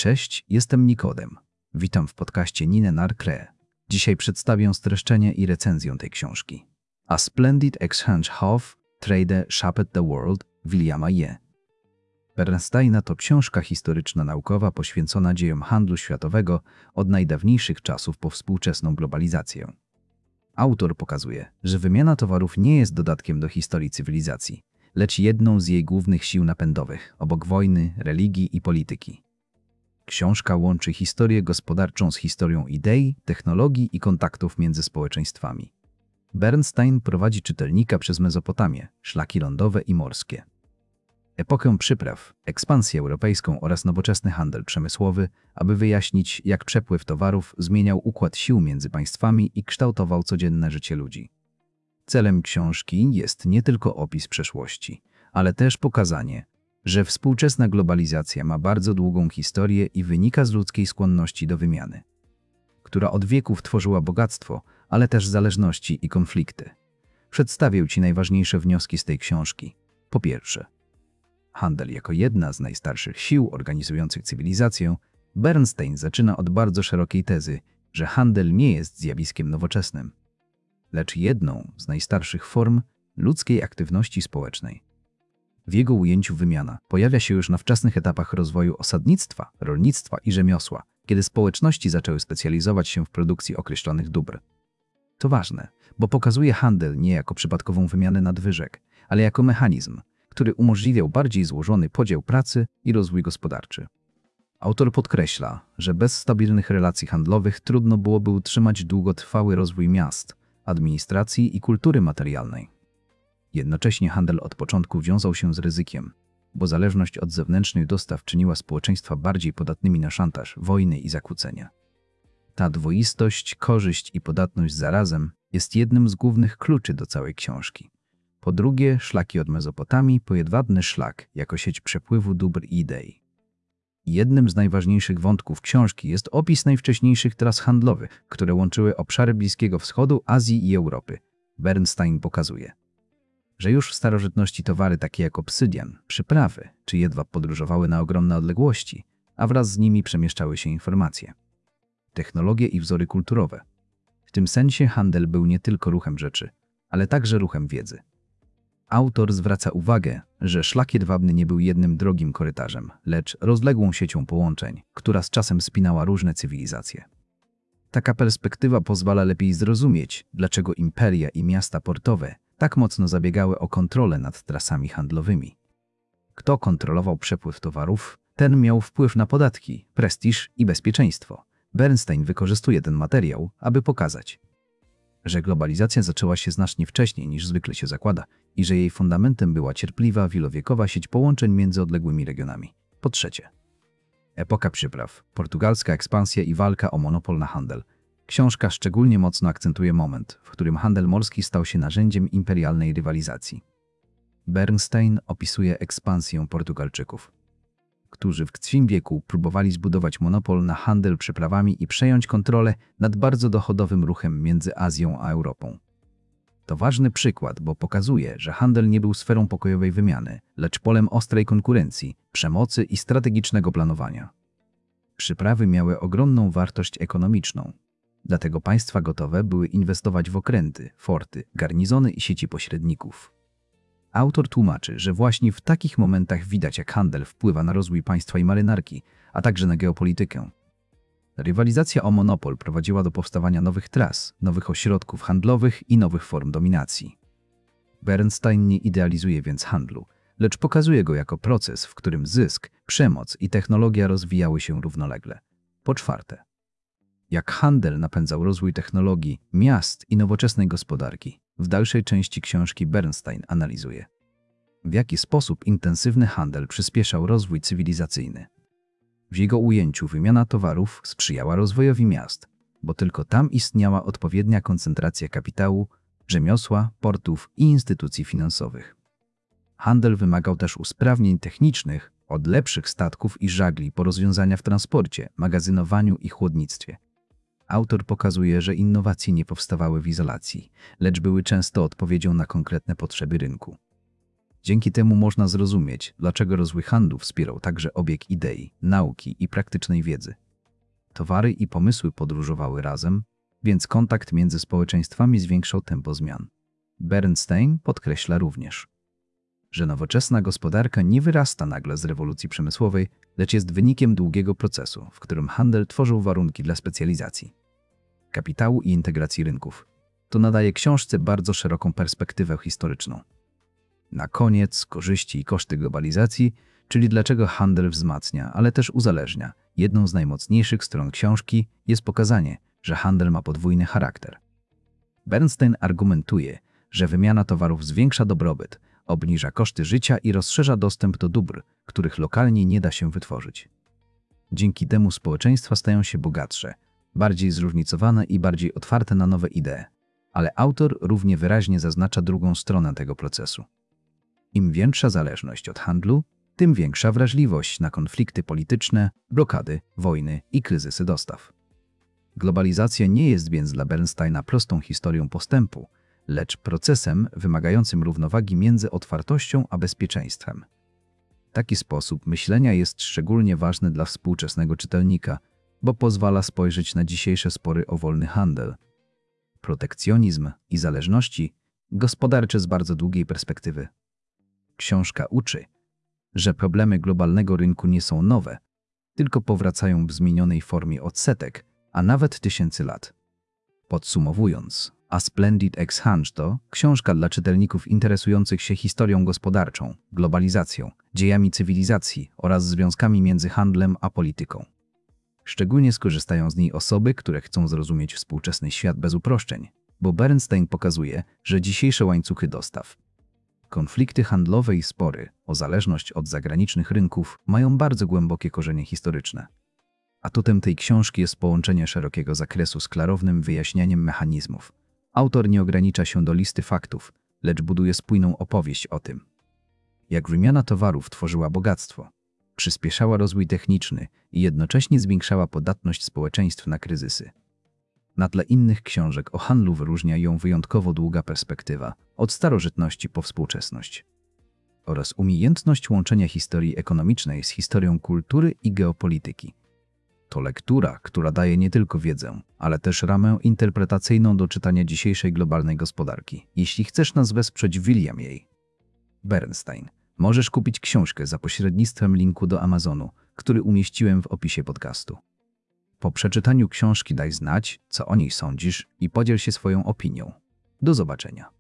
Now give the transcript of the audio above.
Cześć, jestem Nikodem. Witam w podcaście Nine Narcre. Dzisiaj przedstawię streszczenie i recenzję tej książki. A Splendid Exchange of Trade Shaped the World Williama Ye. Bernsteina to książka historyczno-naukowa poświęcona dziejom handlu światowego od najdawniejszych czasów po współczesną globalizację. Autor pokazuje, że wymiana towarów nie jest dodatkiem do historii cywilizacji, lecz jedną z jej głównych sił napędowych, obok wojny, religii i polityki. Książka łączy historię gospodarczą z historią idei, technologii i kontaktów między społeczeństwami. Bernstein prowadzi czytelnika przez Mezopotamię, szlaki lądowe i morskie, epokę przypraw, ekspansję europejską oraz nowoczesny handel przemysłowy, aby wyjaśnić, jak przepływ towarów zmieniał układ sił między państwami i kształtował codzienne życie ludzi. Celem książki jest nie tylko opis przeszłości, ale też pokazanie, że współczesna globalizacja ma bardzo długą historię i wynika z ludzkiej skłonności do wymiany, która od wieków tworzyła bogactwo, ale też zależności i konflikty. Przedstawię Ci najważniejsze wnioski z tej książki. Po pierwsze, handel jako jedna z najstarszych sił organizujących cywilizację. Bernstein zaczyna od bardzo szerokiej tezy, że handel nie jest zjawiskiem nowoczesnym, lecz jedną z najstarszych form ludzkiej aktywności społecznej. W jego ujęciu wymiana pojawia się już na wczesnych etapach rozwoju osadnictwa, rolnictwa i rzemiosła, kiedy społeczności zaczęły specjalizować się w produkcji określonych dóbr. To ważne, bo pokazuje handel nie jako przypadkową wymianę nadwyżek, ale jako mechanizm, który umożliwiał bardziej złożony podział pracy i rozwój gospodarczy. Autor podkreśla, że bez stabilnych relacji handlowych trudno byłoby utrzymać długotrwały rozwój miast, administracji i kultury materialnej. Jednocześnie handel od początku wiązał się z ryzykiem, bo zależność od zewnętrznych dostaw czyniła społeczeństwa bardziej podatnymi na szantaż, wojny i zakłócenia. Ta dwoistość, korzyść i podatność zarazem jest jednym z głównych kluczy do całej książki. Po drugie, szlaki od Mezopotamii po jedwabny szlak jako sieć przepływu dóbr i idei. Jednym z najważniejszych wątków książki jest opis najwcześniejszych tras handlowych, które łączyły obszary Bliskiego Wschodu, Azji i Europy. Bernstein pokazuje, że już w starożytności towary takie jak obsydian, przyprawy czy jedwab podróżowały na ogromne odległości, a wraz z nimi przemieszczały się informacje, technologie i wzory kulturowe. W tym sensie handel był nie tylko ruchem rzeczy, ale także ruchem wiedzy. Autor zwraca uwagę, że szlak jedwabny nie był jednym drogim korytarzem, lecz rozległą siecią połączeń, która z czasem spinała różne cywilizacje. Taka perspektywa pozwala lepiej zrozumieć, dlaczego imperia i miasta portowe tak mocno zabiegały o kontrolę nad trasami handlowymi. Kto kontrolował przepływ towarów, ten miał wpływ na podatki, prestiż i bezpieczeństwo. Bernstein wykorzystuje ten materiał, aby pokazać, że globalizacja zaczęła się znacznie wcześniej niż zwykle się zakłada i że jej fundamentem była cierpliwa, wielowiekowa sieć połączeń między odległymi regionami. Po trzecie, epoka przypraw, portugalska ekspansja i walka o monopol na handel. Książka szczególnie mocno akcentuje moment, w którym handel morski stał się narzędziem imperialnej rywalizacji. Bernstein opisuje ekspansję Portugalczyków, którzy w XV wieku próbowali zbudować monopol na handel przyprawami i przejąć kontrolę nad bardzo dochodowym ruchem między Azją a Europą. To ważny przykład, bo pokazuje, że handel nie był sferą pokojowej wymiany, lecz polem ostrej konkurencji, przemocy i strategicznego planowania. Przyprawy miały ogromną wartość ekonomiczną, dlatego państwa gotowe były inwestować w okręty, forty, garnizony i sieci pośredników. Autor tłumaczy, że właśnie w takich momentach widać, jak handel wpływa na rozwój państwa i marynarki, a także na geopolitykę. Rywalizacja o monopol prowadziła do powstawania nowych tras, nowych ośrodków handlowych i nowych form dominacji. Bernstein nie idealizuje więc handlu, lecz pokazuje go jako proces, w którym zysk, przemoc i technologia rozwijały się równolegle. Po czwarte, jak handel napędzał rozwój technologii, miast i nowoczesnej gospodarki. W dalszej części książki Bernstein analizuje, w jaki sposób intensywny handel przyspieszał rozwój cywilizacyjny. W jego ujęciu wymiana towarów sprzyjała rozwojowi miast, bo tylko tam istniała odpowiednia koncentracja kapitału, rzemiosła, portów i instytucji finansowych. Handel wymagał też usprawnień technicznych, od lepszych statków i żagli po rozwiązania w transporcie, magazynowaniu i chłodnictwie. Autor pokazuje, że innowacje nie powstawały w izolacji, lecz były często odpowiedzią na konkretne potrzeby rynku. Dzięki temu można zrozumieć, dlaczego rozwój handlu wspierał także obieg idei, nauki i praktycznej wiedzy. Towary i pomysły podróżowały razem, więc kontakt między społeczeństwami zwiększał tempo zmian. Bernstein podkreśla również, że nowoczesna gospodarka nie wyrasta nagle z rewolucji przemysłowej, lecz jest wynikiem długiego procesu, w którym handel tworzył warunki dla specjalizacji, kapitału i integracji rynków. To nadaje książce bardzo szeroką perspektywę historyczną. Na koniec korzyści i koszty globalizacji, czyli dlaczego handel wzmacnia, ale też uzależnia. Jedną z najmocniejszych stron książki jest pokazanie, że handel ma podwójny charakter. Bernstein argumentuje, że wymiana towarów zwiększa dobrobyt, obniża koszty życia i rozszerza dostęp do dóbr, których lokalnie nie da się wytworzyć. Dzięki temu społeczeństwa stają się bogatsze, bardziej zróżnicowane i bardziej otwarte na nowe idee. Ale autor równie wyraźnie zaznacza drugą stronę tego procesu. Im większa zależność od handlu, tym większa wrażliwość na konflikty polityczne, blokady, wojny i kryzysy dostaw. Globalizacja nie jest więc dla Bernsteina prostą historią postępu, lecz procesem wymagającym równowagi między otwartością a bezpieczeństwem. Taki sposób myślenia jest szczególnie ważny dla współczesnego czytelnika, bo pozwala spojrzeć na dzisiejsze spory o wolny handel, protekcjonizm i zależności gospodarcze z bardzo długiej perspektywy. Książka uczy, że problemy globalnego rynku nie są nowe, tylko powracają w zmienionej formie od setek, a nawet tysięcy lat. Podsumowując, A Splendid Exchange to książka dla czytelników interesujących się historią gospodarczą, globalizacją, dziejami cywilizacji oraz związkami między handlem a polityką. Szczególnie skorzystają z niej osoby, które chcą zrozumieć współczesny świat bez uproszczeń, bo Bernstein pokazuje, że dzisiejsze łańcuchy dostaw, konflikty handlowe i spory o zależność od zagranicznych rynków mają bardzo głębokie korzenie historyczne. Atutem tej książki jest połączenie szerokiego zakresu z klarownym wyjaśnianiem mechanizmów. Autor nie ogranicza się do listy faktów, lecz buduje spójną opowieść o tym, jak wymiana towarów tworzyła bogactwo, przyspieszała rozwój techniczny i jednocześnie zwiększała podatność społeczeństw na kryzysy. Na tle innych książek o handlu wyróżnia ją wyjątkowo długa perspektywa, od starożytności po współczesność, oraz umiejętność łączenia historii ekonomicznej z historią kultury i geopolityki. To lektura, która daje nie tylko wiedzę, ale też ramę interpretacyjną do czytania dzisiejszej globalnej gospodarki. Jeśli chcesz nas wesprzeć, William J. Bernstein, możesz kupić książkę za pośrednictwem linku do Amazonu, który umieściłem w opisie podcastu. Po przeczytaniu książki daj znać, co o niej sądzisz i podziel się swoją opinią. Do zobaczenia.